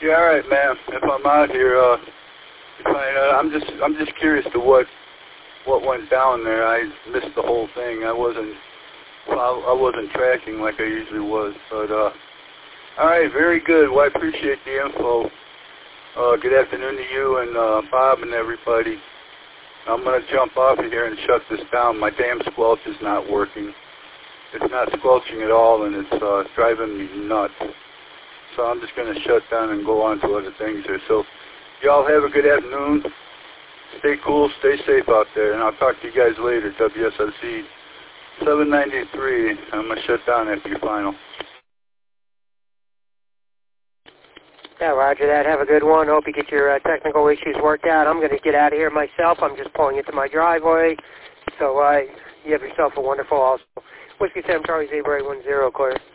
Yeah, all right, man. If I'm out here, I'm just curious to what went down there. I missed the whole thing. I wasn't tracking like I usually was. But all right, very good. Well, I appreciate the info. Good afternoon to you and Bob and everybody. I'm going to jump off of here and shut this down. My damn squelch is not working. It's not squelching at all, and it's driving me nuts. So I'm just going to shut down and go on to other things here. So y'all have a good afternoon. Stay cool, stay safe out there, and I'll talk to you guys later. WSFC 793. I'm going to shut down after your final. Yeah, roger that. Have a good one. Hope you get your technical issues worked out. I'm going to get out of here myself. I'm just pulling into my driveway. So you have yourself a wonderful also. Whiskey 7 Charlie Zebra 810, clear.